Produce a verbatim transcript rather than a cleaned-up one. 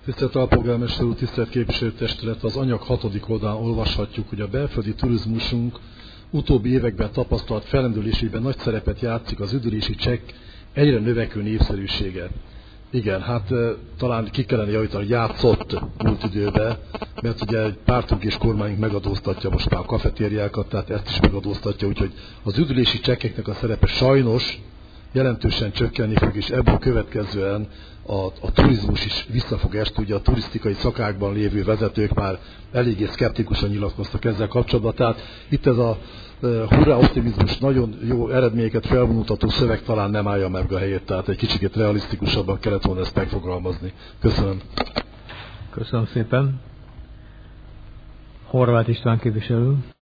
Tisztelt Alpolgármester úr, tisztelt képviselőtestület, az anyag hatodik oldalán olvashatjuk, hogy a belföldi turizmusunk utóbbi években tapasztalt felendülésében nagy szerepet játszik az üdülési csekk egyre növekvő népszerűsége. Igen, hát talán ki kellene javítani, hogy játszott múlt időben, mert ugye pártunk és kormányunk megadóztatja most már a kafetériákat, tehát ezt is megadóztatja, úgyhogy az üdülési csekkeknek a szerepe sajnos jelentősen csökkenni fog, és ebből következően a, a turizmus is vissza fog esni. Ugye a turisztikai szakákban lévő vezetők már eléggé szkeptikusan nyilatkoztak ezzel kapcsolatban. Tehát itt ez a uh, hurrá optimizmus, nagyon jó eredményeket felmutató szöveg talán nem állja meg a helyét, tehát egy kicsit realisztikusabban kellett volna ezt megfogalmazni. Köszönöm. Köszönöm szépen. Horváth István képviselő.